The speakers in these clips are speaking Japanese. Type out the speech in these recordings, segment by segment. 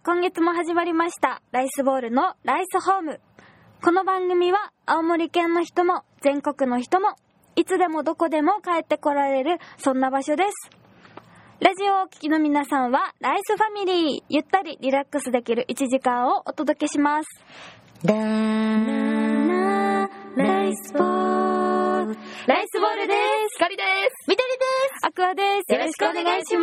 今月も始まりましたライスボールのライスホーム。この番組は青森県の人も全国の人もいつでもどこでも帰ってこられるそんな場所です。ラジオをお聞きの皆さんはライスファミリー、ゆったりリラックスできる1時間をお届けします。ライスボール、ライスボールです。 ひかりです。 みどりです。アクアです。よろしくお願いします。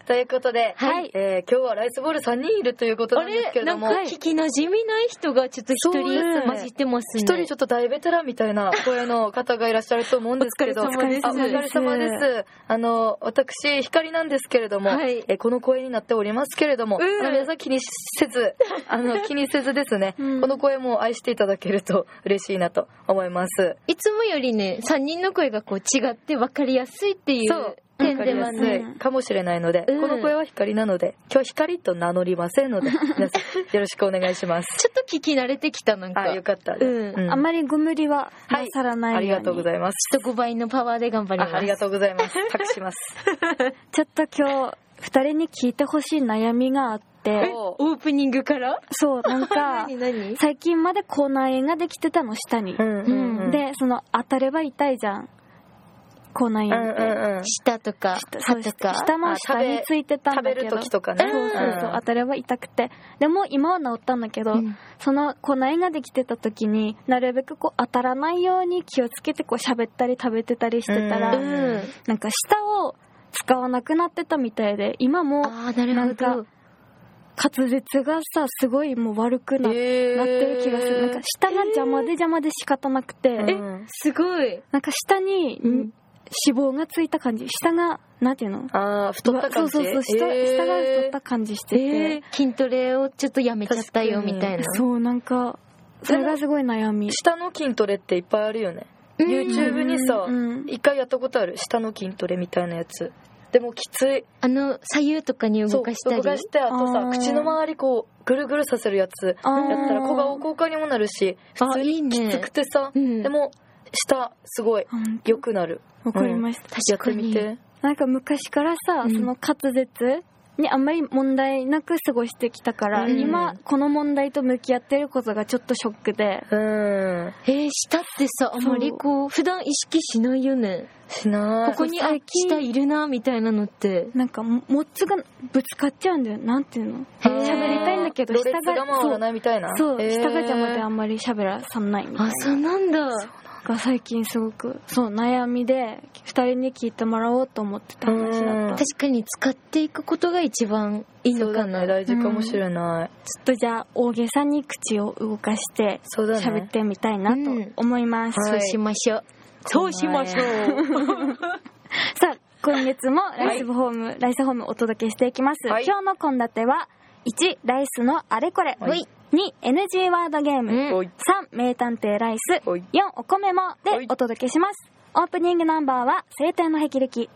ということで、 はい、 今日はライスボール3人いるということなんですけれども、 なんか聞き馴染みない人がちょっと一人混じってますね。 一人ちょっと大ベテランみたいな声の方がいらっしゃると思うんですけど、 お疲れ様です。 お疲れ様です。私ひかりなんですけれども、はい、この声になっておりますけれども、皆さん気にせずですね、この声も愛していただけると嬉しいなと思います。 いつもよりね、3人の声がこう違って分かりやすいっていう点ではね、 かもしれないので、この声は光なので、今日光と名乗りませんので、皆さんよろしくお願いします。 ちょっと聞き慣れてきた、なんか。 よかった。 あまりご無理はなさらないように、 ありがとうございます。 ちょっと5倍のパワーで頑張ります。 ありがとうございます。託します。 ちょっと今日2人に聞いてほしい悩みがあって、 オープニングからそう、なんか何最近まで口内炎ができてたの、下に、で、その当たれば痛いじゃん、口内炎って、 舌とか歯とか下の下についてたんだけど、 食べる時とかね、 そう当たれば痛くて、でも今は治ったんだけど、その口内炎ができてた時になるべくこう当たらないように気をつけてこう喋ったり食べてたりしてたら、なんか舌を使わなくなってたみたいで、今もなんか滑舌がさすごいもう悪くなってる気がする。なんか舌が邪魔で仕方なくて、 すごいなんか舌に、脂肪がついた感じ、下がなんていうの、 太った感じ、 そう下が太った感じしてて、 筋トレをちょっとやめちゃったよみたいな。 そうなんかそれがすごい悩み。 下の筋トレっていっぱいあるよね。YouTube にさ、一回やったことある、下の筋トレみたいなやつ。でもきつい。 左右とかに動かしたり、 動かして、あとさ、口の周りこうぐるぐるさせるやつやったら小顔効果にもなるし、普通にきつくてさ、でも舌すごい良くなる。 わかりました。 やってみて。 なんか昔からさ、その滑舌にあんまり問題なく過ごしてきたから、今この問題と向き合ってることがちょっとショックで。 舌ってさ、あんまりこう普段意識しないよね。 しない。 ここに舌いるなみたいなのってなんかもつがぶつかっちゃうんだよ。なんていうの、喋りたいんだけど舌が回らないみたいな。 そう、舌が邪魔であんまり喋らさないみたいな。 そうなんだ。 が最近すごく悩みで2人に聞いてもらおうと思ってた話だった。 確かに使っていくことが一番いいのかな。 大事かもしれない。 ちょっとじゃあ大げさに口を動かして喋ってみたいなと思います。 そうしましょう。 そうしましょう。さあ今月もライスホームお届けしていきます。今日の献立は1、ライスのあれこれ、2、NG ワードゲーム、3、名探偵ライス、4、お米もでお届けします。オープニングナンバーは青天の霹靂。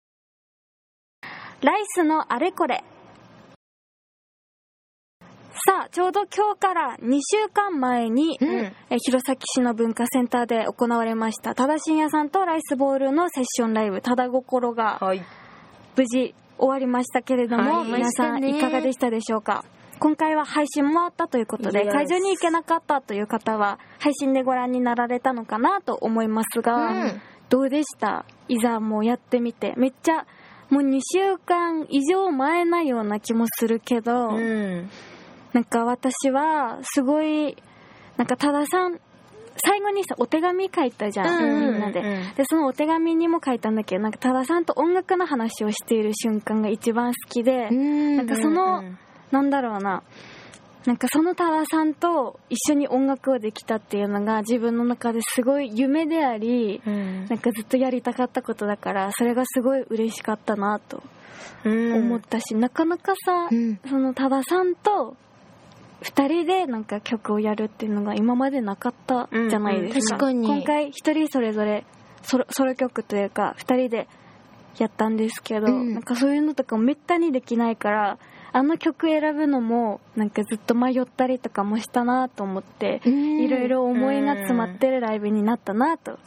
ライスのあれこれ。さあちょうど今日から2週間前に、弘前市の文化センターで行われました多田信也さんとライスボールのセッションライブ、ただ心が無事終わりましたけれども、皆さんいかがでしたでしょうか。今回は配信もあったということで、会場に行けなかったという方は配信でご覧になられたのかなと思いますが、どうでした？いざもうやってみて。めっちゃもう2週間以上前なような気もするけど、なんか私はすごいなんか多田さん最後にさお手紙書いたじゃん、みんなで。でそのお手紙にも書いたんだけど、なんか多田さんと音楽の話をしている瞬間が一番好きで、なんかそのなんだろうな、なんかその多田さんと一緒に音楽をできたっていうのが自分の中ですごい夢であり、なんかずっとやりたかったことだから、それがすごい嬉しかったなと思ったし、なかなかさ、その多田さんと2人でなんか曲をやるっていうのが今までなかったじゃないですか。 確かに今回1人それぞれソロ曲というか2人でやったんですけど、なんかそういうのとかもめったにできないから、あの曲選ぶのもなんかずっと迷ったりとかもしたなと思って、いろいろ思いが詰まってるライブになったなと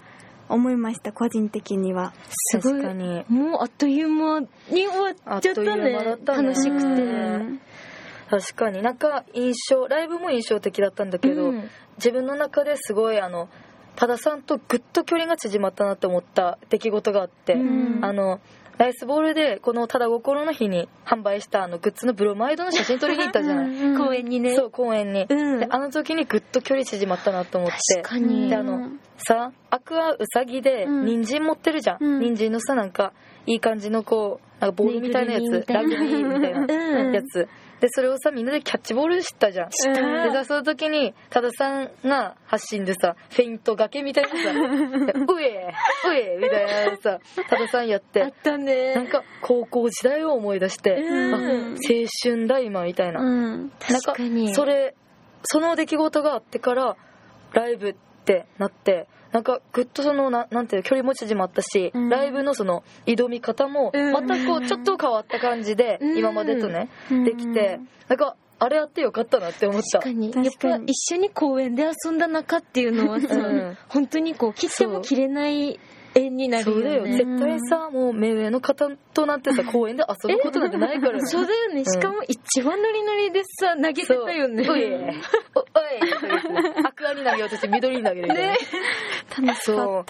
思いました、個人的には。 すごい。もうあっという間に終わっちゃったね。楽しくて。 確かになんかライブも印象的だったんだけど、自分の中ですごい多田さんとぐっと距離が縮まったなって思った出来事があって、ライスボールでこのただ心の日に販売したグッズのブロマイドの写真撮りに行ったじゃない。 公園にね。 そう、公園に、で時にぐっと距離縮まったなと思って。 確かに。 でさ、アクアウサギで人参持ってるじゃん、人参のさ、なんかいい感じのこうなんかボールみたいなやつ、ラグビーみたいなやつで、それをさみんなでキャッチボールしたじゃん。でさ、その時に多田さんが発信でさ、フェイント崖みたいなさうえみたいなさ、多田さんやってあったね。 なんか高校時代を思い出して、青春だ今みたいな、なんかその出来事があってからライブってなって、なんかぐっとなんていう距離も縮まったし、ライブのその挑み方もまたこうちょっと変わった感じで、今までとね、できて、なんかあれやってよかったなって思った。 確かに。やっぱ一緒に公園で遊んだ中っていうのはさ、本当にこう切っても切れない縁になるよね。 そうだよ、絶対さ、もう目上の方となってさ、公園で遊ぶことなんてないからね。 そうだよね。しかも一番ノリノリでさ、投げてたよね。 おいアクアに投げようとして緑に投げるみたいな。 楽しかった。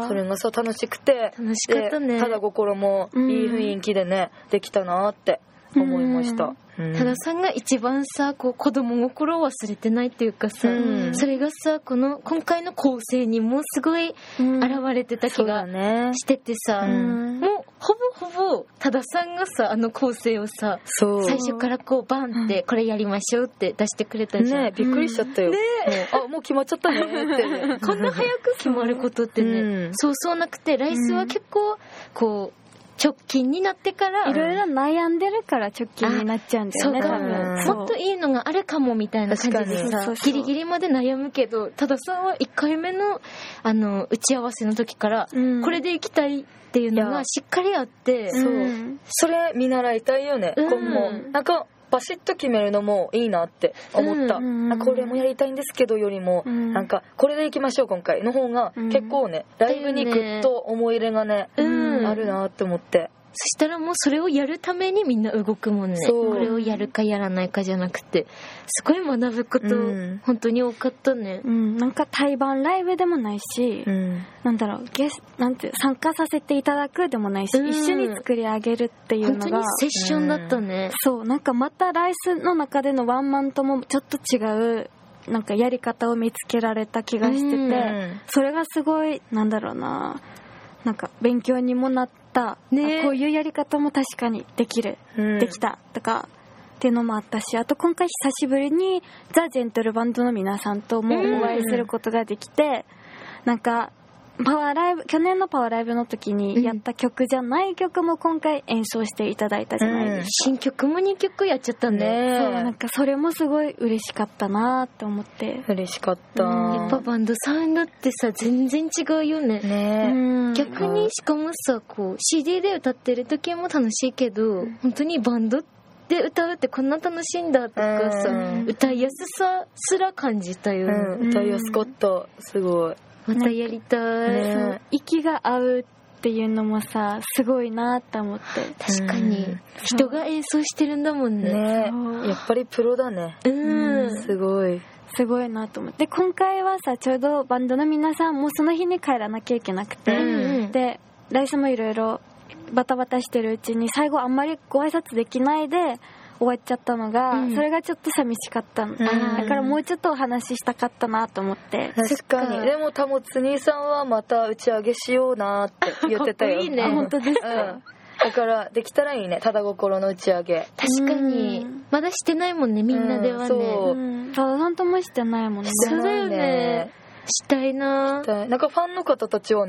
それがさ、楽しくて、 楽しかったね。 ただ心もいい雰囲気でね、できたなって思いました。 多田さんが一番さ、こう子供心を忘れてないっていうかさ、それがさ、今回の構成にもすごい現れてた気がしててさ、もうほぼ多田さんがさ、構成をさ、最初からこうバンってこれやりましょうって出してくれたじゃん。 ね、びっくりしちゃったよ。もう決まっちゃったねって。 こんな早く決まることってね、そうなくて、ライスは結構こう直近になってからいろいろ悩んでるから直近になっちゃうんだよね。多分もっといいのがあるかもみたいな感じでさ、ギリギリまで悩むけど、多田さんは1回目の打ち合わせの時から、これでいきたいっていうのがしっかりあって、 それ見習いたいよね、今後。なんかバシッと決めるのもいいなって思った、これもやりたいんですけどよりも、なんかこれでいきましょう今回の方が結構ね、ライブにグッと思い入れがね、あるなって思って。 そしたらもうそれをやるためにみんな動くもんね。これをやるかやらないかじゃなくて、すごい学ぶこと、本当に多かったね。 なんか対バンライブでもないし、なんだろう、なんて参加させていただくでもないし、一緒に作り上げるっていうのが本当にセッションだったね。 そう、なんかまたライスの中でのワンマンともちょっと違うなんかやり方を見つけられた気がしてて、それがすごいなんだろうな、なんか勉強にもなったね。こういうやり方も確かにできる、できたとかっていうのもあったし、あと今回久しぶりにザ・ジェントルバンドの皆さんともお会いすることができて、なんかパワーライブ、去年のパワーライブの時にやった曲じゃない曲も今回演奏していただいたじゃないですか。 新曲も2曲やっちゃったね。 そう、なんかそれもすごい嬉しかったなって思って。 嬉しかった。 やっぱバンドサウンドってさ、全然違うよね。逆にしかもさ、こう CD で歌ってる時も楽しいけど、本当にバンドで歌うってこんな楽しいんだとかさ、歌いやすさすら感じたよね。 歌いやすかった、すごい。 またやりたい、 息が合うっていうのもさ、すごいなって思って。 確かに人が演奏してるんだもん ね。 やっぱりプロだね。すごいすごいなと思って。今回はさ、ちょうどバンドの皆さんもその日に帰らなきゃいけなくて、でライスもいろいろバタバタしてるうちに最後あんまりご挨拶できないで終わっちゃったのが、それがちょっと寂しかったの、だからもうちょっとお話ししたかったなと思って。 確かに。でもタモツ兄さんはまた打ち上げしようなって言ってたよ。 いいね。 本当ですか。 だからできたらいいね、ただ心の打ち上げ。 確かにまだしてないもんね、みんなではね。 ただなんともしてないもんね。 そうだよね。したいな。 なんかファンの方たちはね、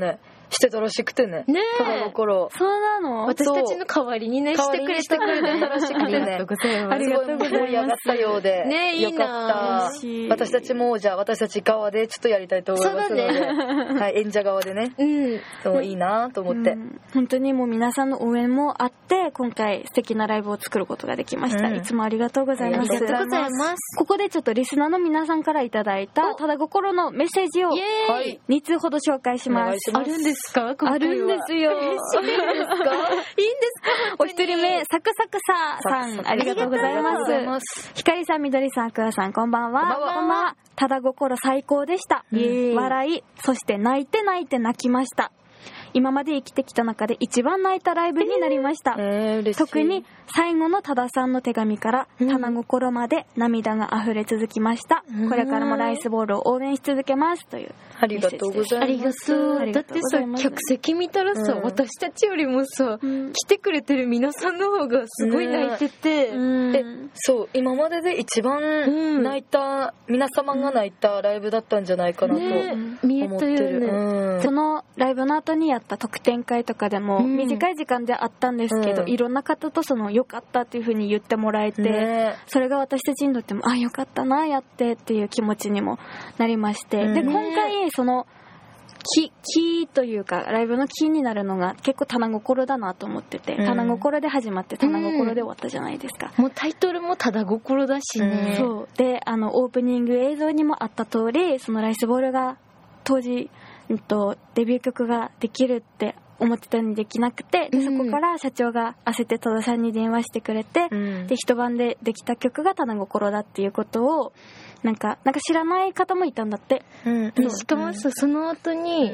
してたらしくてね。 ねえ。 ただ心。 そうなの？ 私たちの代わりにね、してくれてたらしくてね。 ありがとうございます。 ありがとうございます。 盛り上がったようで。 ねえ、いいな。 私たちも、じゃあ私たち側でちょっとやりたいと思いますので。はい、演者側でね。そういいなと思って。 本当にもう皆さんの応援もあって、今回素敵なライブを作ることができました。いつもありがとうございます。 ありがとうございます。 ここでちょっとリスナーの皆さんからいただいたただ心のメッセージを2通ほど紹介します。 あるんですか？ あるんですよ。いいんですか？いいんですか？お一人目、サクサクさん、ありがとうございます。ひかりさん、みどりさん、くわさん、こんばんは。こんばんは。ただ心最高でした。笑い、そして泣いて泣きました。今まで生きてきた中で一番泣いたライブになりました。特に最後の多田さんの手紙から棚心まで涙が溢れ続きました。これからもライスボールを応援し続けますという。 ありがとうございます。 ありがとう。だってさ、客席見たらさ、私たちよりもさ、来てくれてる皆さんの方がすごい泣いてて、 そう、今までで一番泣いた、皆様が泣いたライブだったんじゃないかなと思ってる。 そのライブの後にやった特典会とかでも短い時間であったんですけど、いろんな方とその良かったっていう風に言ってもらえて、それが私たちにとっても良かったなやってっていう気持ちにもなりまして、で今回そのキーというかライブのキーになるのが結構棚心だなと思ってて、棚心で始まって棚心で終わったじゃないですか。 もうタイトルも棚心だしね。 そうでオープニング映像にもあった通り、そのライスボールが当時デビュー曲ができるって思ってたのにできなくて、でそこから社長が焦って戸田さんに電話してくれて、で一晩でできた曲が棚心だっていうことをなんか知らない方もいたんだって、 しかもその後に、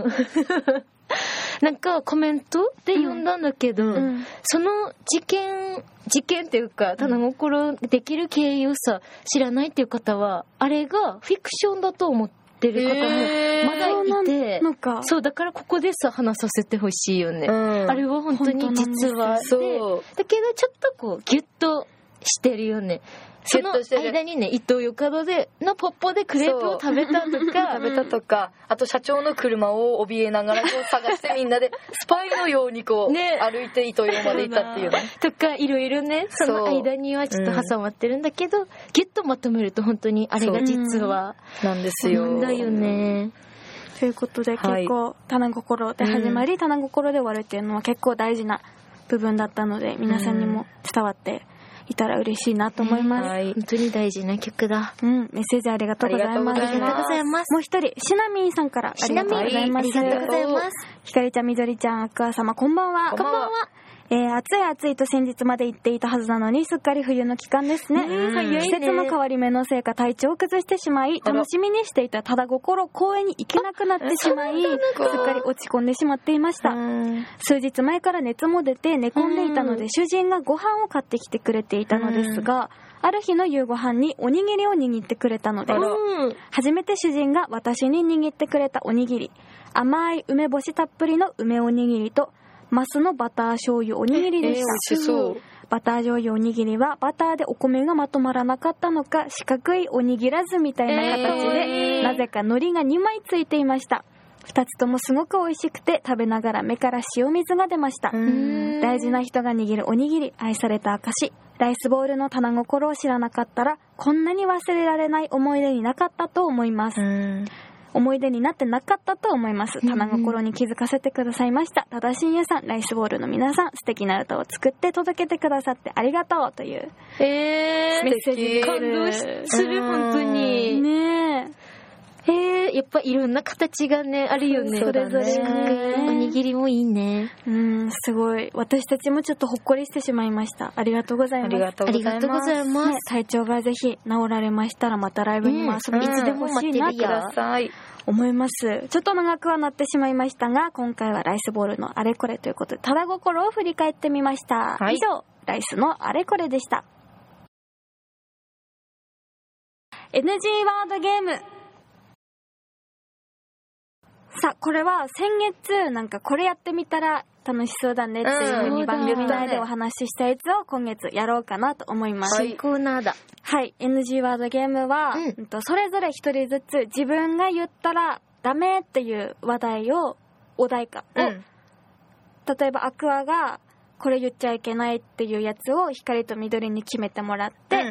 なんかコメントで読んだんだけど、その事件っていうか棚心できる経緯をさ知らないっていう方は、あれがフィクションだと思ってる方もまだいて、そうだからここでさ話させてほしいよね。あれは本当に実はで、だけどちょっとこうギュッとしてるよね。その間にね、イトーヨーカドーのポッポでクレープを食べたとかあと社長の車を怯えながらこう探してみんなでスパイのようにこう、歩いてイトーヨーまで行ったっていうねとかいろいろね、その間にはちょっと挟まってるんだけど、ギュッとまとめると本当にあれが実はなんですよ。 なんだよね。 ということで、結構棚心で始まり、棚心で終わるっていうのは結構大事な部分だったので、皆さんにも伝わっていたら嬉しいなと思います。 本当に大事な曲だ。 メッセージありがとうございます。 ありがとうございます。 もう一人、しなみんさんからありがとうございます。 ありがとうございます。 ひかりちゃん、みどりちゃん、あくあ様、こんばんは。 こんばんは。 暑いと先日まで言っていたはずなのに、すっかり冬の期間ですね。季節の変わり目のせいか体調を崩してしまい、楽しみにしていたただ心公園に行けなくなってしまい、すっかり落ち込んでしまっていました。数日前から熱も出て寝込んでいたので、主人がご飯を買ってきてくれていたのですが、ある日の夕ご飯におにぎりを握ってくれたのです。初めて主人が私に握ってくれたおにぎり、甘い梅干したっぷりの梅おにぎりとマスのバター醤油おにぎりでした。 美味しそう。 バター醤油おにぎりはバターでお米がまとまらなかったのか、四角いおにぎらずみたいな形で、なぜか海苔が2枚ついていました。2つともすごく美味しくて、食べながら目から塩水が出ました。大事な人が握るおにぎり、愛された証。ライスボールの棚心を知らなかったら、こんなに忘れられない思い出になかったと思います。思い出になってなかったと思います。棚心に気づかせてくださいました。ただしんやさん、ライスボールの皆さん、素敵な歌を作って届けてくださってありがとうというメッセージ感動する、本当にねやっぱいろんな形がねあるよね。 それぞれね。おにぎりもいいね。 すごい。私たちもちょっとほっこりしてしまいました。ありがとうございます。 ありがとうございます。 体調がぜひ治られましたらまたライブにも遊びに来てほしいなと思います。ちょっと長くはなってしまいましたが、今回はライスボールのあれこれということで、ただ心を振り返ってみました。以上、ライスのあれこれでした。NG ワードゲーム。さあ、これは先月なんかこれやってみたら楽しそうだねっていう風に番組内でお話ししたやつを今月やろうかなと思います。 コーナーだ。 はい、NG ワードゲームは、それぞれ一人ずつ自分が言ったらダメっていう話題をお題かを、例えばアクアがこれ言っちゃいけないっていうやつを光と緑に決めてもらって、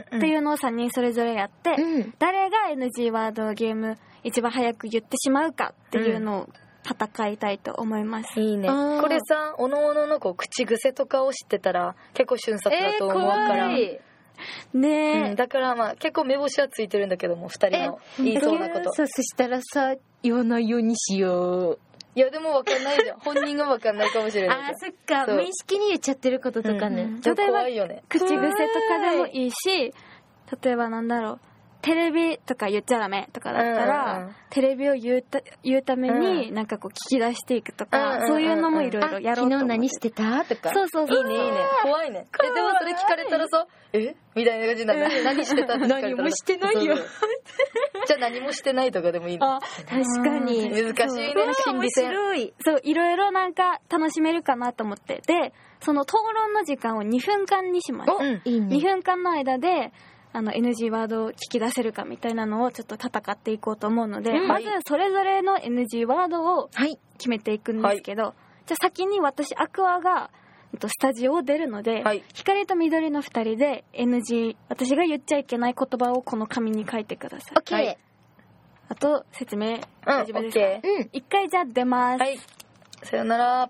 っていうのを3人それぞれやって、誰が NG ワードをゲーム一番早く言ってしまうかっていうのを戦いたいと思います。 いいね。これさ、おのおののこう口癖とかを知ってたら結構瞬殺だと思うから。 ねえ、 だからまあ結構目星はついてるんだけども、2人の言いそうなこと。 そしたらさ、言わないようにしよう。 いやでも分かんないじゃん。本人が分かんないかもしれないじゃん。 そっか。無意識に言っちゃってることとかね。 例えば怖いよね。 口癖とかでもいいし、例えばなんだろう、テレビとか言っちゃダメとかだったら、テレビを言うためになんかこう聞き出していくとか、そういうのもいろいろやろうと思って。 昨日何してたとか。 そうそうそう。 いいねいいね。怖いね。でもそれ聞かれたらさ、みたいな感じになる。何してたって聞かれたら。 何もしてないよ。 じゃあ何もしてないとかでもいいの。 確かに。 難しいね、心理戦。 そう、いろいろなんか楽しめるかなと思って。で、その討論の時間を2分間にします。 いいね。 2分間の間で、NG ワードを聞き出せるかみたいなのをちょっと戦っていこうと思うので、まずそれぞれの NG ワードを決めていくんですけど、じゃあ先に私アクアがスタジオを出るので、光と緑の2人で NG、私が言っちゃいけない言葉をこの紙に書いてください。 OK。 あと説明大丈夫ですか？一回じゃあ出ます。 はい、さよなら。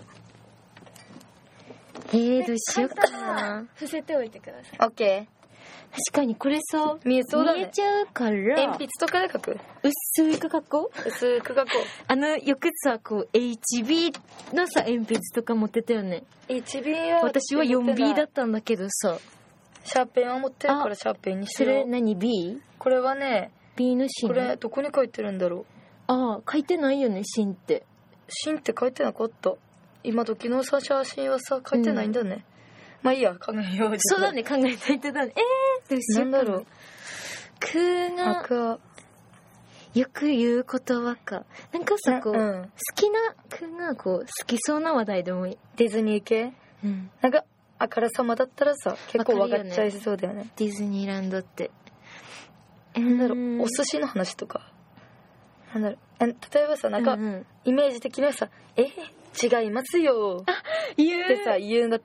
どうしようかな。 伏せておいてください。 OK。 確かにこれさ、 見えそうだね。 見えちゃうから、 鉛筆とかで書く。 薄く書こう。 薄く書こう。よくさ、こう HB のさ鉛筆とか持ってたよね。 HB は私は 4B だったんだけどさ。 シャーペンは持ってるからシャーペンにしよう。 それ何 B？ これはね、 B の芯。 これどこに書いてるんだろう。書いてないよね、芯って。 芯って書いてなかった。今時のさ写真はさ書いてないんだね。まあいいや、考えよう。 そうだね、考えないとだね。どうしようかな。 なんだろう。 がよく言う言葉か。なんかさ、こう、好きながこう好きそうな話題でもいい。 ディズニー系？なんかあからさまだったらさ、結構分かっちゃいそうだよね。 ディズニーランドって。 なんだろう、お寿司の話とか。なんだろう、例えばさ、なんか、イメージ的にはさ、違いますよってさ言うんだって、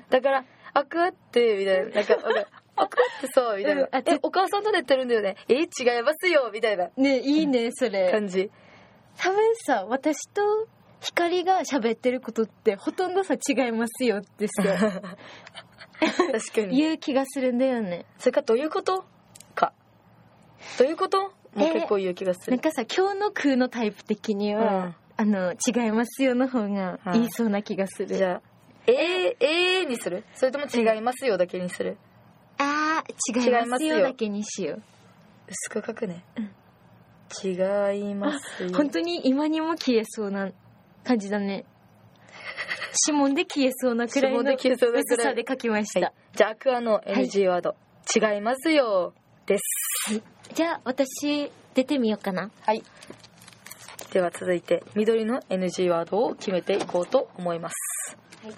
だからアクアってみたいな、なんかアクアってさみたいな、お母さんと寝てるんだよね、違いますよみたいなね、いいねそれ感じ。 多分さ、私と光が喋ってることってほとんどさ違いますよってさ確かに言う気がするんだよね。 それかどういうことか、どういうこともう結構言う気がする。 なんかさ、今日の空のタイプ的には、違いますよの方が言いそうな気がする。 じゃあにする？それとも違いますよだけにする？ 違いますよだけにしよう。 薄く書くね。違いますよ。 本当に今にも消えそうな感じだね。指紋で消えそうなくらいの薄さで書きました。 じゃあアクアの NG ワード、違いますよです。 じゃあ私出てみようかな。 はい。では続いて緑の NG ワードを決めていこうと思います。はい、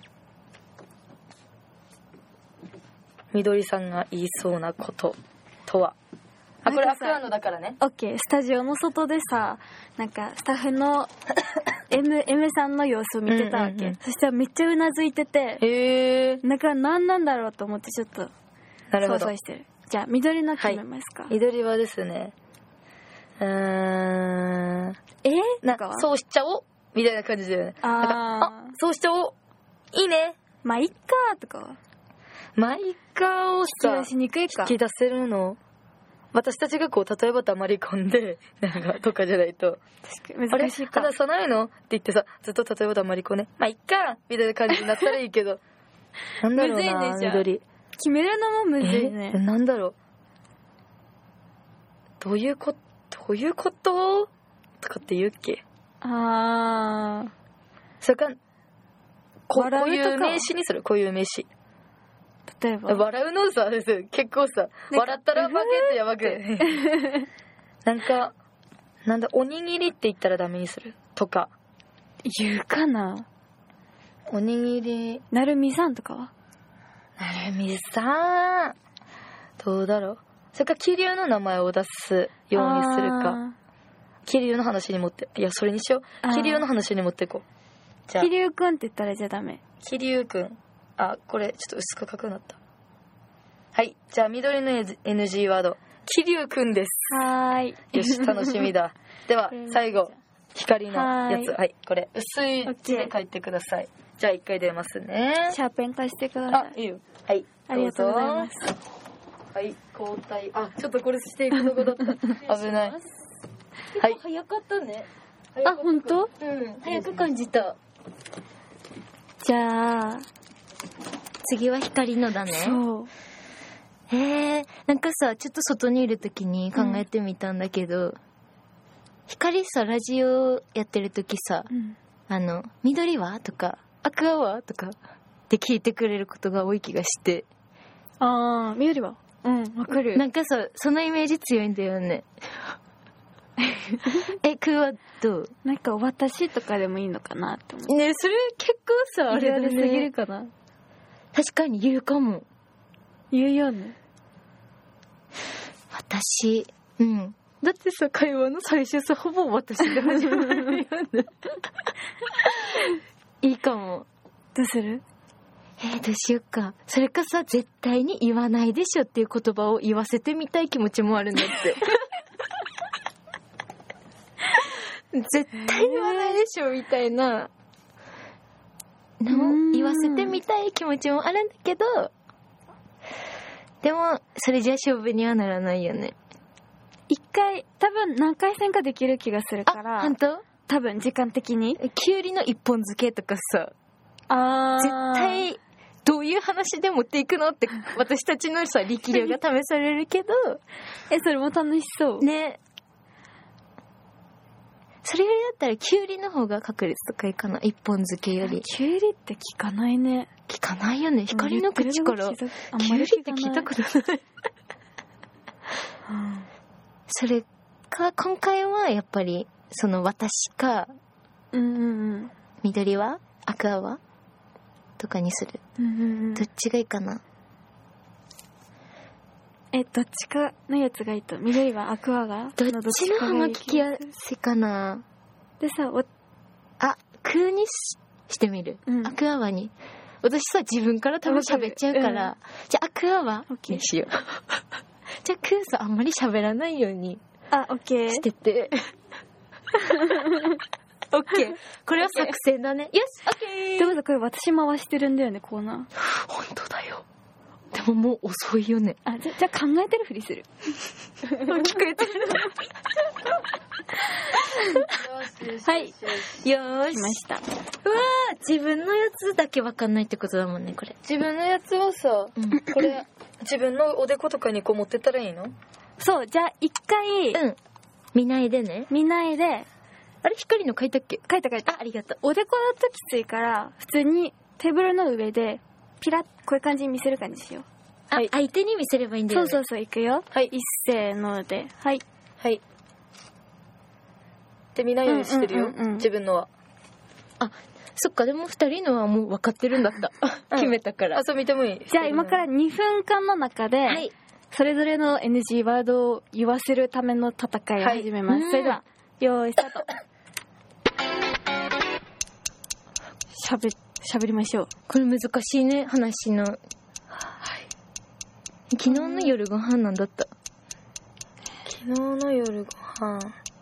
緑さんが言いそうなこととは。これアクアのだからね。 オッケー。スタジオの外でさ、なんかスタッフのM さんの様子を見てたわけ。そしたらめっちゃうなずいてて、だから何なんだろうと思ってちょっと想像してる。じゃあ緑の決めますか。はい、 緑はですね、 なんかそうしちゃおうみたいな感じだよね。そうしちゃおう、いいね、 まあいっかとかは。 まあいっかをさ、 引き出せるの私たちがこう例えば黙り込んでなんかとかじゃないと、 難しいか。 話さないのって言ってさ、ずっと例えば黙り込んで、まあいっかみたいな感じになったらいいけどなんだろうな、 むずいね、 緑決めるのもむずいね。 なんだろう、どういうこととかって言うっけ。それかこういう名詞にする。こういう名詞、 例えば笑うのさ結構さ、笑ったら負けってやばくなんだおにぎりって言ったらダメにするとか言うかな。 おにぎりなるみさんとかは。 なるみさんどうだろう。それか気流の名前を出すようにするか。 気流の話に持って、いやそれにしよう、気流の話に持っていこう。 じゃあ気流くんって言ったらじゃダメ。 気流くん、これちょっと薄く書くなった。はい、じゃあ緑の NG ワード、気流くんです。 はーい。 よし、楽しみだ。では最後、光のやつ、はい、これ薄い字で書いてください。じゃあ1回出ますね。 シャーペン貸してください。 いいよ。はい、 ありがとうございます。 はい、交代。ちょっとこれしていくとこだった。危ない。はい。 早かったね。 本当？ 早く感じた。 じゃあ次は光のだね。 そう。 なんかさ、ちょっと外にいる時に考えてみたんだけど、光さ、ラジオやってる時さ、緑はとかアクアはとかって聞いてくれることが多い気がして。 緑はわかる。 なんかさ、そのイメージ強いんだよね。クーはどう？ なんか私とかでもいいのかなって思う。 ね、それ結構さ、 あれだね。すぎるかな。 確かに言うかも。 言うよね。 私、だってさ、会話の最初さ、ほぼ私で始まるよね。いいかも。 どうする？ どうしよっか。それかさ、絶対に言わないでしょっていう言葉を言わせてみたい気持ちもあるんだって。絶対言わないでしょみたいなのを言わせてみたい気持ちもあるんだけど、でもそれじゃ勝負にはならないよね。 一回多分何回戦かできる気がするから。 本当？ 多分時間的にきゅうりの一本漬けとかさ、絶対どういう話で持っていくのって私たちのさ力量が試されるけどそれも楽しそうね。それよりだったらキュウリの方が確率高いかな、一本漬けより。 キュウリって聞かないね。 聞かないよね。光の口からキュウリって聞いたことない。それか今回はやっぱりその私か、緑はアクアはとかにする。どっちがいいかな。 どっちかのやつがいいと。緑はアクアがどっちの方が聞きやすいかな。 でさ、 クーにしてみる。アクアワに。私さ、自分から多分喋っちゃうから、じゃあアクアワにしよう。じゃあクーさ、あんまり喋らないようにしてて。オッケー。これは作戦だね。よし、オッケー。 でもさ、これ私回してるんだよね、コーナー。 本当だよ。でももう遅いよね。 じゃあ考えてるふりする。 聞こえてる。はい。よーし。 来ました。 うわー、自分のやつだけわかんないってことだもんね、これ。 自分のやつはさ、これ、自分のおでことかにこう持ってったらいいの？ そう、じゃあ一回、 見ないでね。 見ないで。 あれ、光の書いたっけ？ 書いた。 ありがとう。 おでこだときついから、普通にテーブルの上で、ピラッ、こういう感じに見せる感じしよう。 相手に見せればいいんだよね。 そう、いくよ。はい。一せーので。はい。 で、見ないようにしてるよ。自分のは。 そっか、でも二人のはもう分かってるんだった。決めたから。 そう見てもいい。 じゃあ今から2分間の中で、それぞれの NG ワードを言わせるための戦いを始めます。それでは、よーい、スタート。喋りましょう。 これ難しいね、話の。昨日の夜ご飯なんだった？ 昨日の夜ご飯。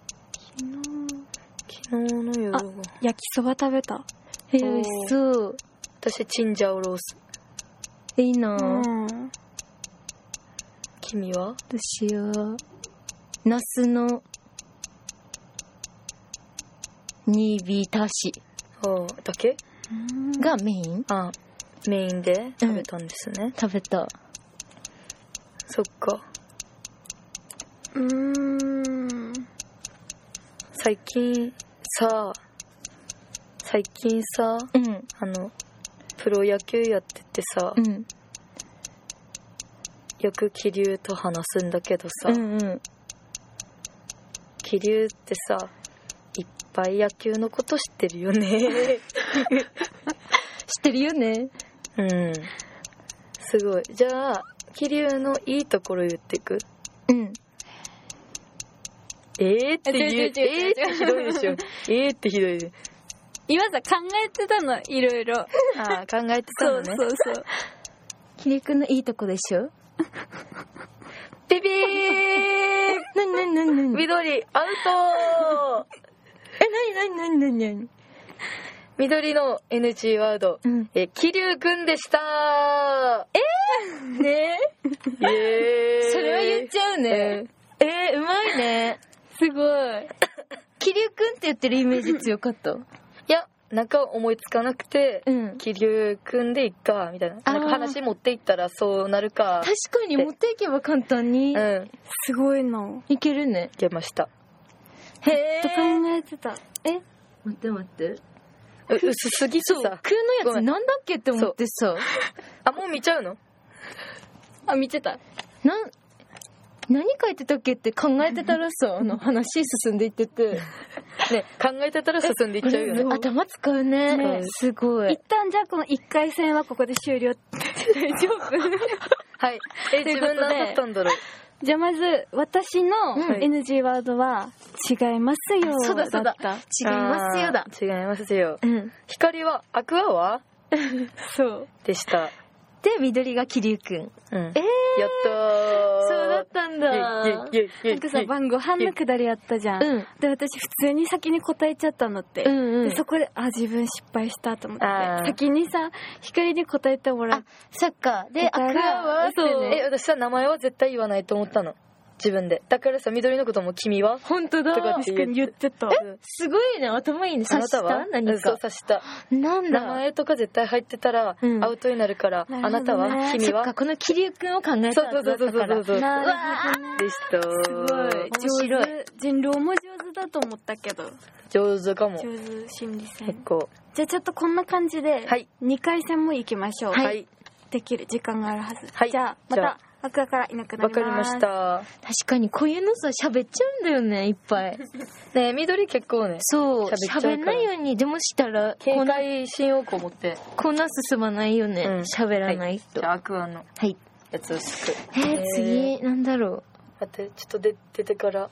昨日の夜ご飯。 焼きそば食べた。 美味しそう。 私チンジャオロース。 いいなぁ。 君は？ 私はナスの煮浸しだけがメイン。 メインで食べたんですね。 食べた。 そっか。最近さ、プロ野球やっててさ、よく桐生と話すんだけどさ、桐生ってさ、いっぱい野球のこと知ってるよね。 知ってるよね。 すごい。じゃあ桐生のいいところ言ってく。 って言うってひどいでしょ。ってひどいで。 今さ考えてたの、いろいろ。 考えてたのね。 そう。 キリくんのいいとこでしょ。 ビビーなに緑アウトなに緑の NG ワード、キリュウくんでした。 ねそれは言っちゃうね。うまいね。 すごい。 キリュウくんって言ってるイメージ強かった。 いや、なんか思いつかなくて、キリュウくんでいっかみたいな。なんか話持っていったらそうなるか。 確かに持っていけば簡単に。 すごいな。 いけるね。 いけました。 へえ。と考えてた。 待って。 薄すぎてさ。 そう、空のやつなんだっけって思ってさ。 もう見ちゃうの？ 見てた。 何書いてたっけって考えてたらさ、話進んでいってて。 ね、考えてたら進んでいっちゃうよね。 頭使うね。すごい。 一旦じゃあこの1回戦はここで終了。大丈夫？ はい。自分何だったんだろう。 じゃあまず私の NG ワードは違いますよ。 そうだ。違いますよだ。 違いますよ。光はアクアはそうでした。 で緑がキリュウくん。 やったー。 そうだったんだ。 なんかさ、晩ご飯のくだりやったじゃん。で私普通に先に答えちゃったのって。でそこで自分失敗したと思って。先にさ光に答えてもらう。 そっか。でアクアはそうね。 私さ名前は絶対言わないと思ったの。自分で。だからさ緑のことも君は本当だ。 とかって言ってた。 すごいね。頭いいね。 あなたは何か。そう、察した。 なんだ。 名前とか絶対入ってたらアウトになるから。あなたは君は。 そっか、このキリュウくんを考えたんだったから。 そう。 なるほどでした。 すごい面白い。人狼も上手だと思ったけど。 上手かも。 上手心理戦。 結構。 じゃあちょっとこんな感じで2回戦も行きましょう。 はい。 できる時間があるはず。 はい。 じゃあまたアクアからいなくなります。 わかりました。 確かにこういうのさ喋っちゃうんだよね、いっぱい。 ね、緑結構ね。 そう、喋んないようにでもしたら警戒しようと思ってこんな進まないよね、喋らないと。 じゃあアクアのやつを敷く。 次なんだろう。 待って、ちょっと出てから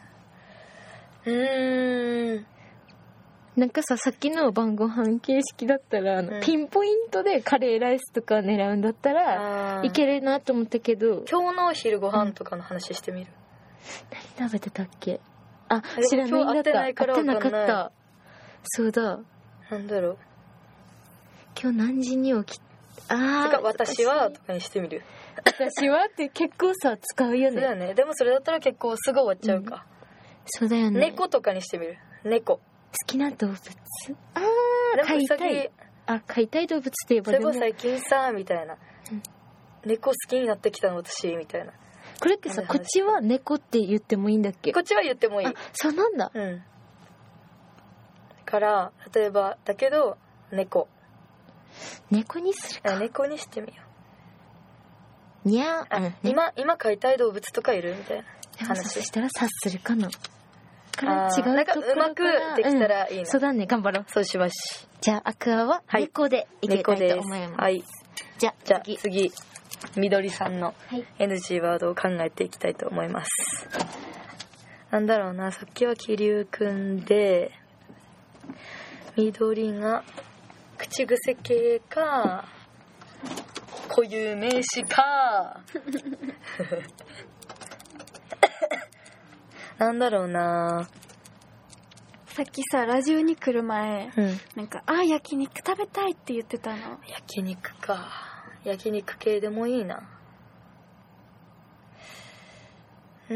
なんかさっきの晩ご飯形式だったらピンポイントでカレーライスとか狙うんだったらいけるなと思ったけど、 今日の昼ご飯とかの話してみる。 何食べてたっけ？知らないんだった。会ってなかった。そうだ。 なんだろう。 今日何時に起き私はとかにしてみる。 私はって結構さ使うよね。 そうだね。でもそれだったら結構すぐ終わっちゃうか。 そうだよね。 猫とかにしてみる。猫。 好きな動物。 飼いたい。 飼いたい動物って言えばでも最近さみたいな。猫好きになってきたの私みたいな。 これってさ、こっちは猫って言ってもいいんだっけ？ こっちは言ってもいい。 そうなんだ。 から例えばだけど猫にするか。 猫にしてみよう。にゃ今飼いたい動物とかいるみたいな話。 そしたら察するかな。から違うところからなんかうまくできたらいいな。 そうだね、頑張ろう。 そうしまし。 じゃあアクアは猫でいきたいと思います。 はい。 じゃあ次緑さんの NG ワードを考えていきたいと思います。なんだろうな、さっきはキリュウくんで、緑が口癖系か固有名詞かなんだろうな。 さっきさラジオに来る前、なんか焼肉食べたいって言ってたの。 焼肉か。焼肉系でもいいな。そ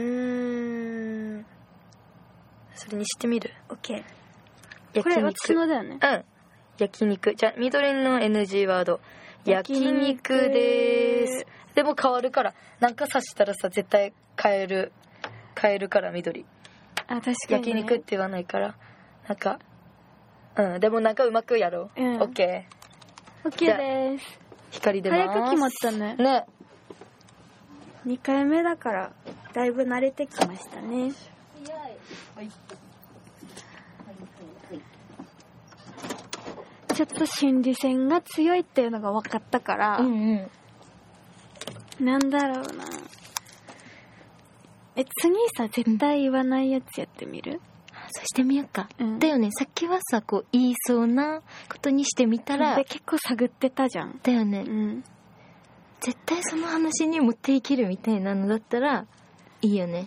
れにしてみる。 オッケー。これ私のだよね。 焼肉。じゃあ緑の NG ワード焼肉でーす。でも変わるから、なんか刺したらさ絶対変えるから緑。 確かに、ね、 焼肉って言わないからなんかでもなんかうまくやろう。オッケー。オッケーです。 光出ます。 早く決まったね。 ね。 2回目だからだいぶ慣れてきましたね。ちょっと心理戦が強いっていうのが分かったから、なんだろうな。 次さ絶対言わないやつやってみる？ そうしてみようか、だよね。さっきはさこう言いそうなことにしてみたらで結構探ってたじゃん。 だよね、絶対その話に持っていけるみたいなのだったらいいよね。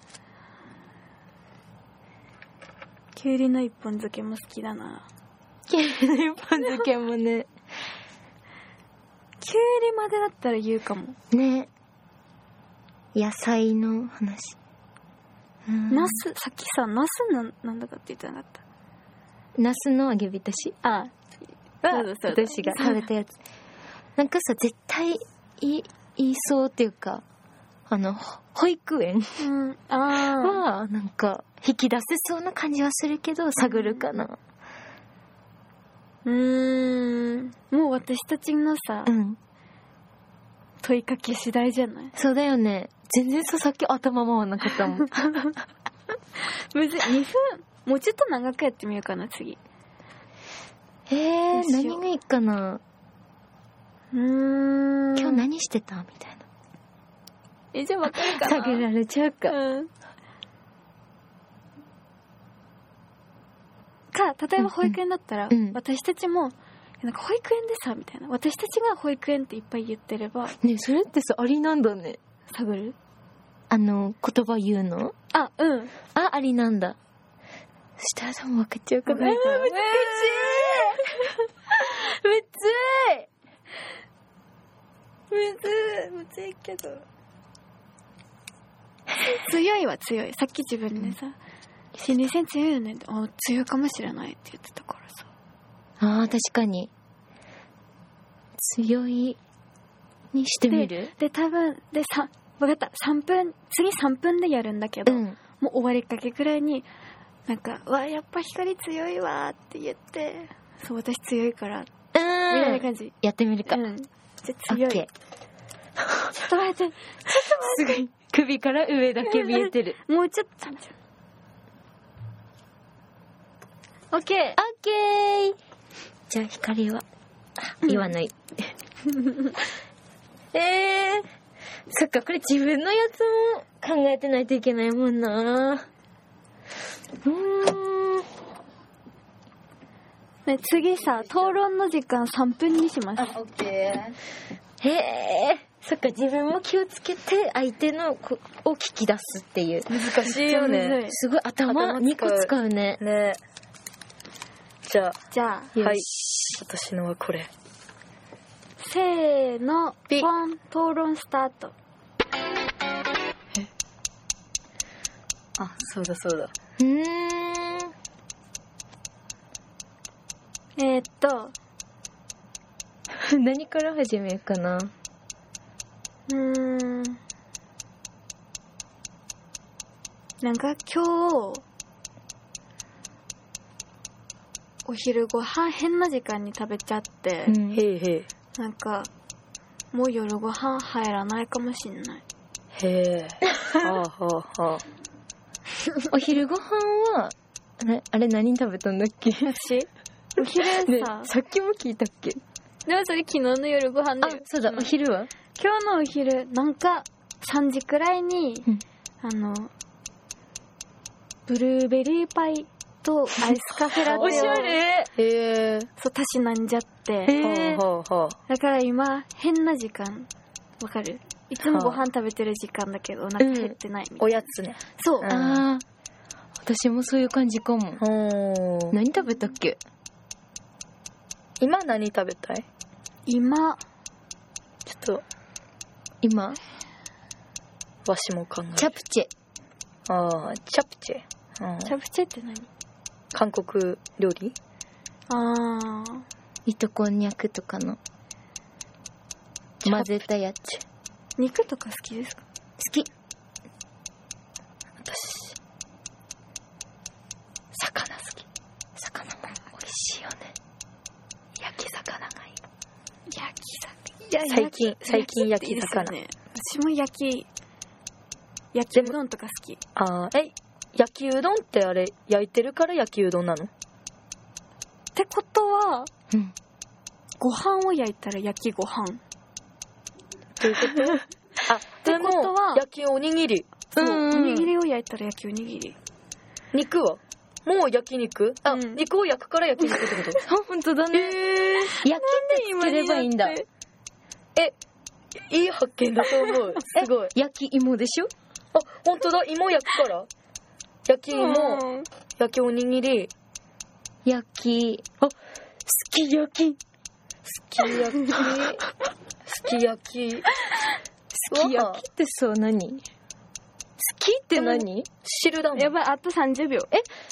きゅうりの一本漬けも好きだな。 きゅうりの一本漬けもねきゅうりまでだったら言うかもね。野菜の話。 ナス、さっきさナスなんだかって言ってなかった？ ナスの揚げ浸し。 あ、 そう私が食べたやつ。なんかさ絶対言いそうっていうか保育園、はなんか引き出せそうな感じはするけど探るかな。 もう私たちのさ、問いかけ次第じゃない？ そうだよね。全然さっき頭回らなかったもん。 むずい。2分もうちょっと長くやってみようかな次。 何がいいかな。今日何してたみたいな。 じゃあ分かるかな。 探られちゃうか。 例えば保育園だったら、私たちもなんか保育園でさみたいな、私たちが保育園っていっぱい言ってればね。それってさありなんだね。 探る？ 言葉言うの？ありなんだ。そしたら多分分かっちゃうかな。難しい。 むずいけど強いは強い。さっき自分でさ、心理戦強いよねって、強いかもしれないって言ってたからさ。 確かに強いにしてみる。 で多分でさ分かった。次3分でやるんだけど、もう終わりかけくらいになんかやっぱ光強いわって言って、そう私強いからみたいな感じやってみるか。 じゃ強い。ちょっと待ってすごい首から上だけ見えてる。 もうちょっとオッケー。 じゃあ光は言わない。そっか、これ自分のやつも考えてないといけないもんな。 ね、次さ討論の時間3分にします。 オッケー。そっか、自分も気をつけて相手のを聞き出すっていう。 難しいよね。 すごい頭2個使うね。 ね。じゃあはい。 私のはこれ。 せーの、ポン、討論スタート。 そうだ。 何から始めようかな。 なんか今日お昼ご飯変な時間に食べちゃって、なんかもう夜ご飯入らないかもしんない。 お昼ご飯はあれ何食べたんだっけ？ 私お昼さ、 さっきも聞いたっけ？ でもそれ昨日の夜ご飯で。 そうだ。お昼は？ 今日のお昼なんか3時くらいに、ブルーベリーパイとアイスカフェラテをおしゃれ。 そうたしなんじゃって、だから今変な時間わかる？いつもご飯食べてる時間だけどお腹減ってないみたいな、 おやつね。 そう、 私もそういう感じかも。何食べたっけ？ 今何食べたい？ 今ちょっと今わしも考える。 チャプチェ。 チャプチェ。 チャプチェって何？ 韓国料理？ 糸こんにゃくとかの混ぜたやつ。 肉とか好きですか？ 好き。 私魚好き。 魚も美味しいよね。 焼き魚がいい。 焼き魚。 最近焼き魚。 ね、私も焼きうどんとか好き。 焼きうどんってあれ焼いてるから焼きうどんなの？ ってことは、ご飯を焼いたら焼きご飯。 どういうこと？ってことは焼きおにぎり。 そう、おにぎりを焼いたら焼きおにぎり。 肉はもう焼肉？あ、肉を焼くから焼肉ってこと？ あ、本当だね。焼きってつければいいんだ。 いい発見だと思う。すごい。 焼き芋でしょ？ あ、本当だ。芋焼くから。焼き芋、焼きおにぎり、 焼き、あ、すき焼き。 すき焼き。すき焼き。 すき焼きってさ、何？すきって何？ 汁だもん。 やばい、あと30秒。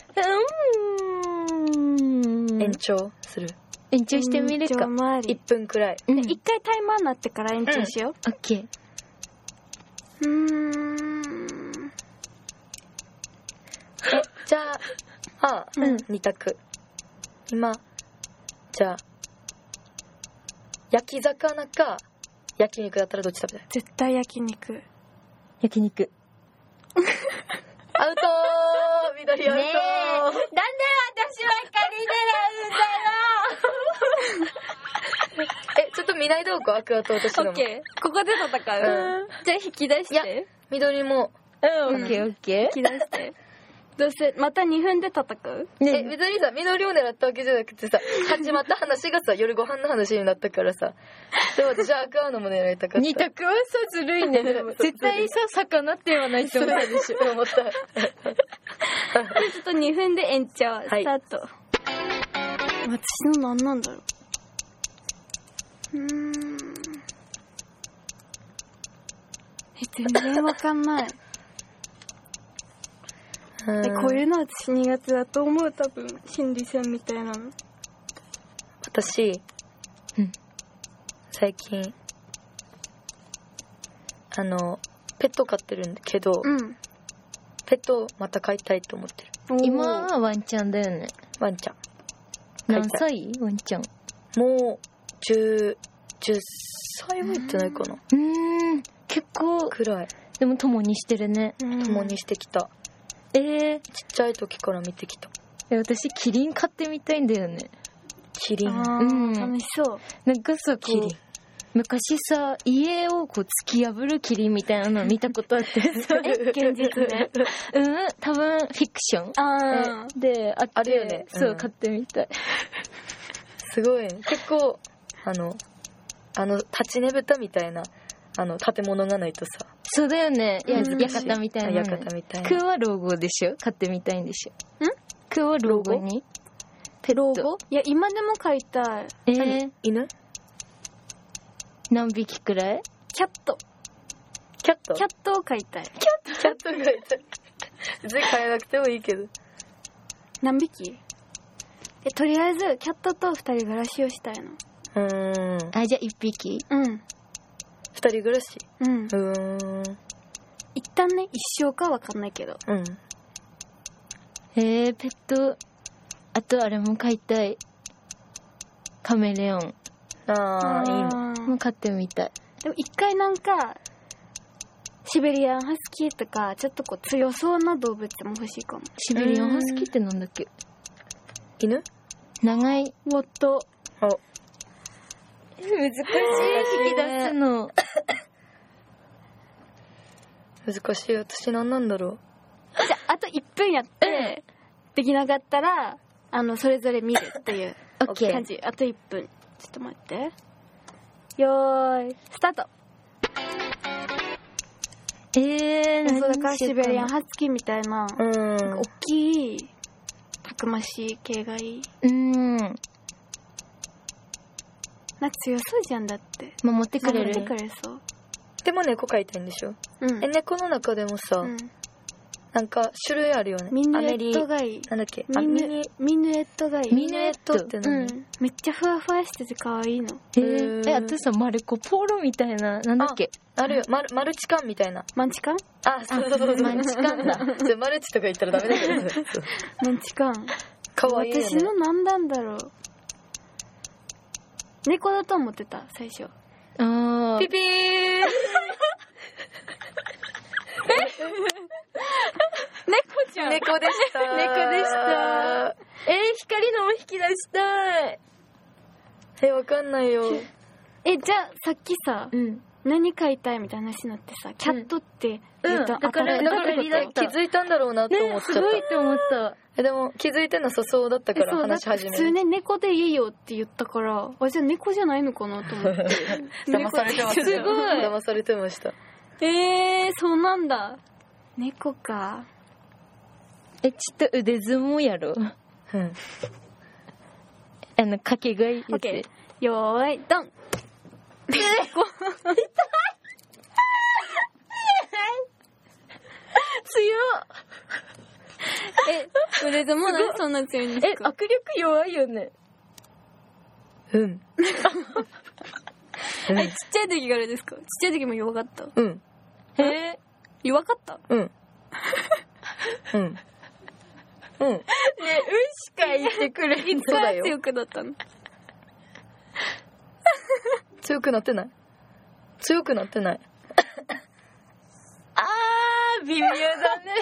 延長する。 延長してみるか。 1分くらい。 一回タイマーになってから延長しよう。 オッケー。 じゃあ、2択。今、じゃあ、焼き魚か焼肉だったらどっち食べたい？ 絶対焼肉。 焼肉。 アウトー、緑アウトー。 ねえ、なんで私は仮でなんだよ。ちょっと見ないでおこう、アクアと私のも。 オッケー。ここで戦う。じゃあ引き出して。 いや、緑も。 オッケーオッケー。 引き出して。どうせまた2分で戦う？ 別にさ、緑を狙ったわけじゃなくてさ、始まった話がさ、夜ご飯の話になったからさ。でも私はアクアのも狙いたかった。 2択はさ、ずるいね。絶対さ、魚って言わないと思ったでしょ。 思った。 ちょっと2分で延長、スタート。私の何なんだろう。全然わかんない。こういうの私苦手だと思う。多分心理戦みたいなの。 私、最近ペット飼ってるんだけど、ペットまた飼いたいと思ってる。 今はワンちゃんだよね。 ワンちゃん何歳？ワンちゃんもう10歳は言ってないかな。 結構くらい。 でも共にしてるね。 共にしてきた。ちっちゃい時から見てきた。 私キリン飼ってみたいんだよね。 キリン。 楽しそう。 なんかさ、こう昔さ、家をこう突き破るキリンみたいなの見たことあってさ。 現実ね。 多分フィクション。で、 あるよね。 そう、飼ってみたい。 すごい、ね。結構立ちねぶたみたいな建物がないとさ。 そうだよね。館みたいな。 館みたいな。 クーは老後でしょ？飼ってみたいんでしょ？クーは老後に？ 老後？いや、今でも飼いたい。 犬？ 何匹くらい？ キャットを飼いたい。 キャット飼いたい。別に飼えなくてもいいけど。 何匹？とりあえずキャットと2人暮らしをしたいの。 じゃあ1匹 ？2人暮らし？ 一旦ね、一生かわかんないけど。 ペット、あとあれも飼いたい。カメレオン。 いいの。 もう飼ってみたい。 でも一回なんかシベリアンハスキーとかちょっとこう強そうな動物も欲しいかも。 シベリアンハスキーってなんだっけ？ 犬？ 長い。 もっと。 難しい。引き出すの。 難しい。私何なんだろう。 じゃあ、あと1分やって、できなかったらそれぞれ見るっていう感じ。あと1分。ちょっと待って。よーいスタート。そうだからシベリアンハスキーみたいな、大きいたくましい系がいい。なんか強そうじゃん。だって守ってくれる。 そう。 でも猫飼いたいんでしょ？猫の中でもさ、なんか種類あるよね。 ミヌエットがいい。 なんだっけ？ ミヌエットがいい。 ミヌエットって何？ めっちゃふわふわしてて可愛いの。 あとさ、マルコポーロみたいな、なんだっけ？ あるよ。マルチカンみたいな。 マンチカン？ そうマンチカンだ。 マルチとか言ったらダメだけど。 マンチカン。 可愛いよね。 私の何なんだろう。猫だと思ってた最初。 ピピー。 猫じゃん。 猫でした。 光のも引き出したい。 わかんないよ。 じゃあさっきさ、 何飼いたいみたいな話になってさ、キャットって言っただから気づいたんだろうなって思っちゃった、 すごいって思った。 でも気づいてなさそうだったから話し始める。 普通ね、猫でいいよって言ったから、じゃあ猫じゃないのかなと思って騙されてました。 すごい騙されてました。 そうなんだ。猫か。 ちょっと腕相撲やろ。掛けがいやつ。 よーい、ドン。強っ。腕相撲なんでそんな強いんですか？ 握力弱いよね。 ちっちゃい時からですか？ちっちゃい時も弱かった。弱かった。 ね、しか言ってくれ。 いつから強くなったの？ 強くなってない。 微妙だね。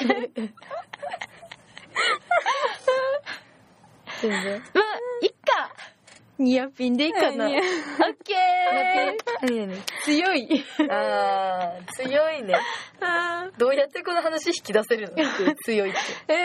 全然。 いっか。ニアピンでいいかな。オッケー。強い。 強いね。どうやってこの話引き出せるの？強いって。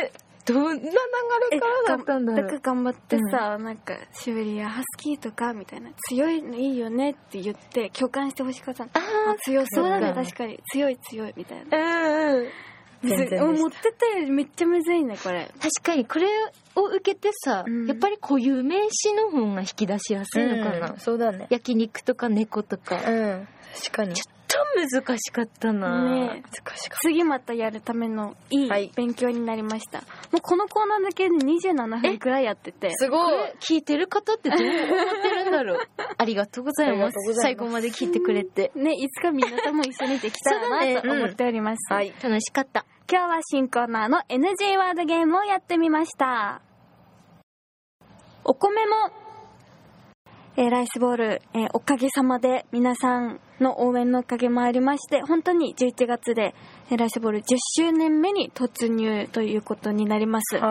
どんな流れからだったんだろう。 だから頑張ってさ、なんかシベリアハスキーとかみたいな、強いのいいよねって言って共感してほしかった。強そうだね、確かに強いみたいな。持っててめっちゃむずいねこれ。 確かにこれを受けてさ、やっぱり固有名詞の方が引き出しやすいのかな。 そうだね。 焼肉とか猫とか。 確かに。 ちょっと難しかったな。 次またやるためのいい勉強になりました。もうこのコーナーだけで27分くらいやってて。 すごい。 聞いてる方ってどう思ってるんだろう。ありがとうございます。最後まで聞いてくれて。 ね、いつか皆さんも一緒にできたらなと思っております。 楽しかった。 今日は新コーナーの NG ワードゲームをやってみました。お米も、ライスボール、おかげさまで皆さんの応援のおかげもありまして、本当に11月でライスボール10周年目に突入ということになります。もう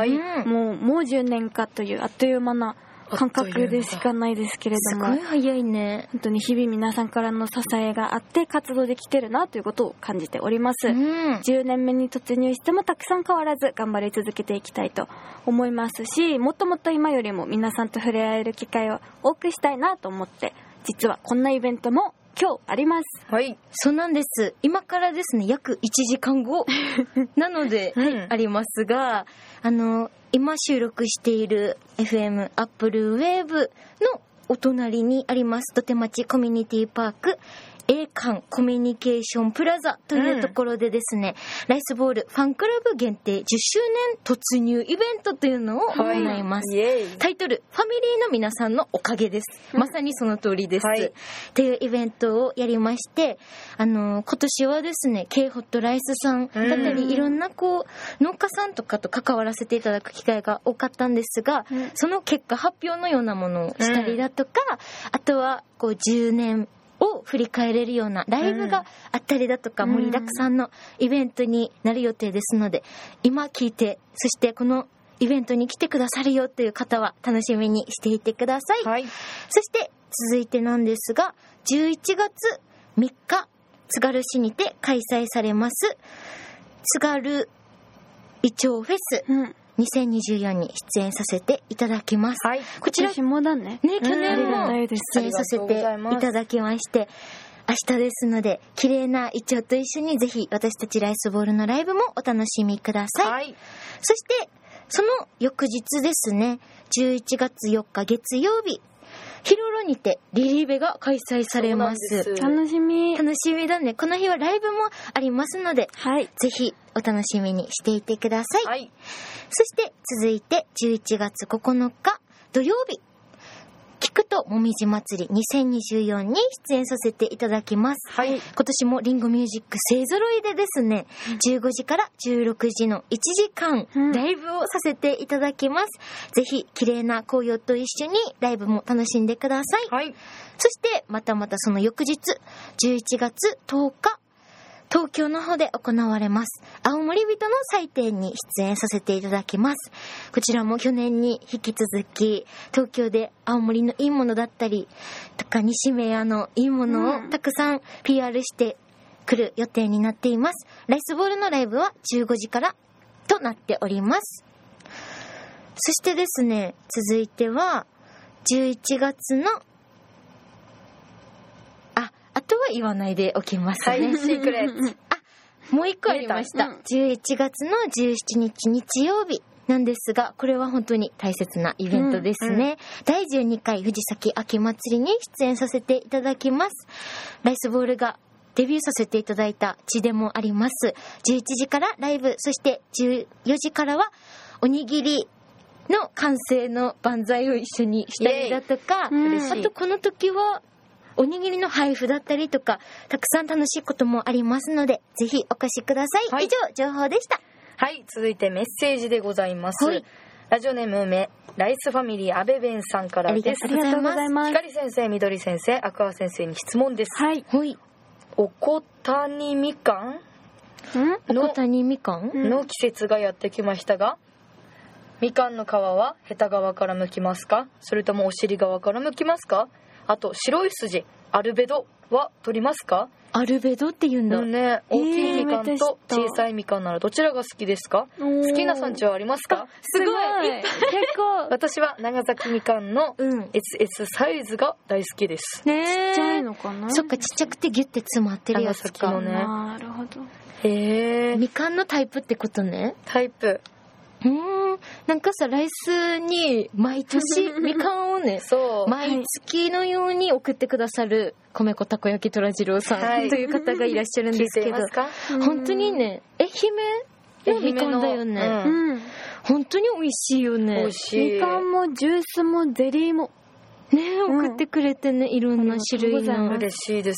10年かというあっという間な感覚でしかないですけれども、 すごい早いね。 本当に日々皆さんからの支えがあって活動できてるなということを感じております。10年目に突入してもたくさん変わらず頑張り続けていきたいと思いますし、もっともっと今よりも皆さんと触れ合える機会を多くしたいなと思って、実はこんなイベントも今日あります。 そうなんです。今からですね、約1時間後なので、ありますが、今収録している FM アップルウェーブのお隣にあります土手町コミュニティパーク栄冠コミュニケーションプラザというところでですね、ライスボールファンクラブ限定10周年突入イベントというのを行います。タイトル、ファミリーの皆さんのおかげです。まさにその通りです。というイベントをやりまして、今年はですね、K ホットライスさんだったり、いろんな農家さんとかと関わらせていただく機会が多かったんですが、その結果発表のようなものをしたりだとか、あとは10年を振り返れるようなライブがあったりだとか、盛りだくさんのイベントになる予定ですので、今聞いて、そしてこのイベントに来てくださるよという方は楽しみにしていてください。そして続いてなんですが、11月3日津軽市にて開催されます津軽イチョウフェス、2024に出演させていただきます。こちら私もだね。 去年も出演させていただきまして、明日ですので、綺麗なイチョウと一緒にぜひ私たちライスボールのライブもお楽しみください。そしてその翌日ですね、11月4日月曜日、ヒロロにてリリベが開催されます。 楽しみだね。この日はライブもありますので、ぜひお楽しみにしていてください。そして続いて11月9日土曜日、聞くともみじ祭り2024に出演させていただきます。今年もリンゴミュージック勢揃いでですね、15時から16時の1時間ライブをさせていただきます。ぜひ綺麗な紅葉と一緒にライブも楽しんでください。そしてまたその翌日11月10日東京の方で行われます青森人の祭典に出演させていただきます。こちらも去年に引き続き東京で青森のいいものだったりとか西目屋のいいものをたくさん PR してくる予定になっています。ライスボールのライブは15時からとなっております。そしてですね、続いては11月のあとは言わないでおきますね。 はい、シークレット。 もう一個ありました。11月の17日日曜日なんですが、これは本当に大切なイベントですね。第12回藤崎秋祭りに出演させていただきます。ライスボールがデビューさせていただいた地でもあります。11時からライブ、そして14時からはおにぎりの完成の万歳を一緒にしたりだとか、あとこの時はおにぎりの配布だったりとかたくさん楽しいこともありますのでぜひお越しください、はい、以上情報でした。 はい、続いてメッセージでございます、はい、ラジオネームライスファミリー阿部弁さんからです。 ありがとうございます。 光先生、緑先生、アクア先生に質問です。 はい、 おこたにみかんの季節がやってきましたが、みかんの皮はヘタ側から剥きますか、それともお尻側から剥きますか、あと白い筋アルベドは取りますか。 アルベドって言うんだね。大きいみかんと小さいみかんならどちらが好きですか。好きな産地はありますか。 すごい結構私は長崎みかんの SS サイズが大好きです、 ね、ちっちゃいのかな。 そっか、ちっちゃくてギュッて詰まってるやつか。 長崎のね。 なるほど。 みかんのタイプってことね。 タイプ。 なんかさ、ライスに毎年みかんをねそう毎月のように送ってくださる米粉たこ焼き虎次郎さんという方がいらっしゃるんですけど、本当にね、愛媛のみかんだよね、本当に美味しいよね。 美味しい。 みかんもジュースもゼリーもね、送ってくれてね、いろんな種類の。 嬉しいです。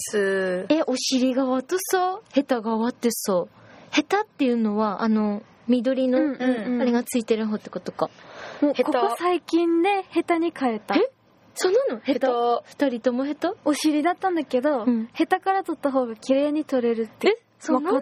お尻側とさヘタ側ってさ、ヘタっていうのは緑のあれがついてる方ってことか。 もうここ最近でヘタに変えた。 そうなの。ヘタ2人ともヘタ。 お尻だったんだけど、ヘタから取った方が綺麗に取れるって分かって。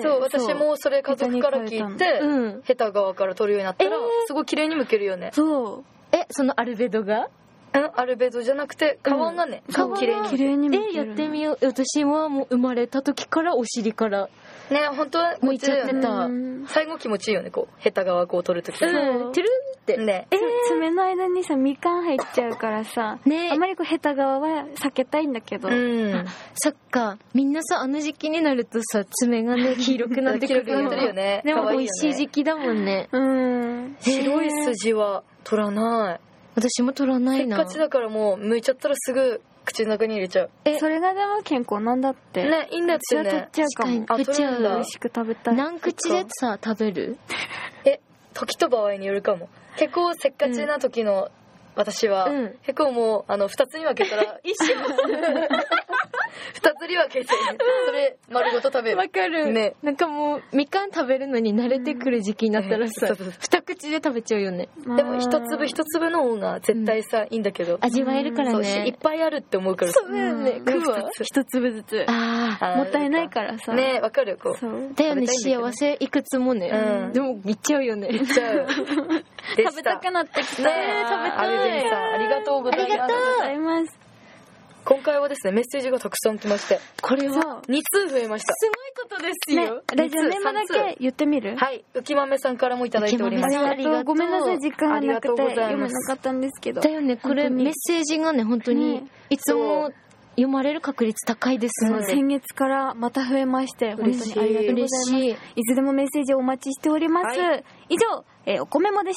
そう、私もそれ家族から聞いて、ヘタ側から取るようになったらすごい綺麗に剥けるよね。 そう。 そのアルベドがアルベドじゃなくて皮がね、綺麗に剥ける。 やってみよう。私はもう生まれた時からお尻からね、本当は向いちゃってた。 最後気持ちいいよね、こうヘタ側こう取るとき。 トゥルンってね。 爪の間にさみかん入っちゃうからさ、あまりこうヘタ側は避けたいんだけど。 そっか。みんなさ、あの時期になるとさ、爪がね黄色くなってくるよね。 でも美味しい時期だもんね。 白い筋は取らない。 私も取らないな。 せっかちだからもう剥いちゃったらすぐ口の中に入れちゃう。 それがでも健康なんだってね。いいんだってね。 取っちゃうかも。 取っちゃう。 美味しく食べたい。 何口でさ食べる？ 時と場合によるかも。結構せっかちな時の私は、結構もう2つに分けたら一緒2つに分けてそれ丸ごと食べる。 わかるね。なんかもうみかん食べるのに慣れてくる時期になったらさ、2口で食べちゃうよね。 でも一粒一粒の方が絶対さ、いいんだけど味わえるからね。 いっぱいあるって思うから。 そうだよね。 食うわ一粒ずつ。もったいないからさね。わかるよ。こうだよね。幸せいくつもね。でもいっちゃうよね。 いっちゃう。 食べたくなってきた。 食べたい。ありがとうございます。今回はですね、メッセージがたくさん来まして、 これは 2通増えました。 すごいことですよ。 ラジオネームだけ言ってみる？ はい、浮豆さんからもいただいております。 ありがとう。ごめんなさい、時間がなくて読めなかったんですけど。 だよね、これメッセージがね、本当にいつも読まれる確率高いですので、 先月からまた増えまして、本当にありがとうございます。いつでもメッセージをお待ちしております。以上、お米もでした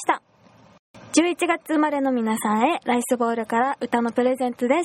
。11月生まれの皆さんへライスボールから歌のプレゼントです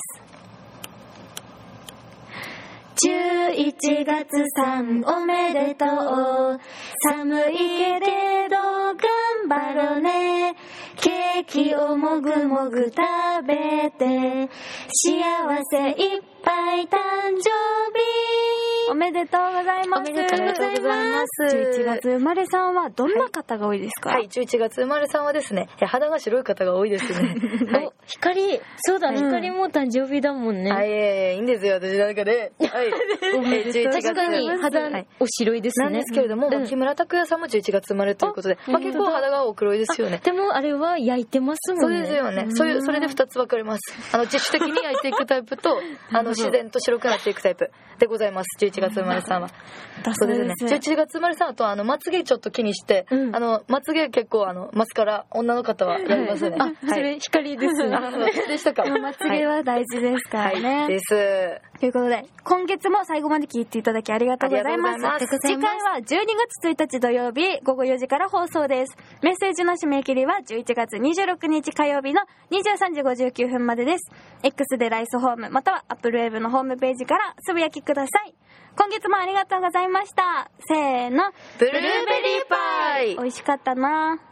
。11月さんおめでとう。寒いけれど頑張ろうね。ケーキをもぐもぐ食べて幸せいっぱい誕生日。 おめでとうございます。 おめでとうございます。 11月生まれさんはどんな方が多いですか？ はい、11月生まれさんはですね、肌が白い方が多いですね。はい、 光、そうだ、光も誕生日だもんね。 はい、いいんですよ、私なんかね。はい。11月。 確かに肌お白いですね。 なんですけれども、木村拓哉さんも11月生まれということで、結構肌がお黒いですよね。 でもあれは焼いてますもんね。 そうですよね。それで2つ分かれます。自主的に焼いていくタイプと、自然と白くなっていくタイプでございます。11月生まれさんは。そうですね。11月生まれさんとまつげちょっと気にして、まつげ結構マスカラ女の方はやりますね。 あ、それ光ですね。 でしたか。 まつげは大事ですからね。 です。 ということで、今月も最後まで聞いていただきありがとうございます。次回は12月1日土曜日午後4時から放送です。メッセージの締め切りは11月26日火曜日の23時59分までです。X でライスホームまたは Apple Wave のホームページからつぶやきください。今月もありがとうございました。せーの、 ブルーベリーパイ。 美味しかったな。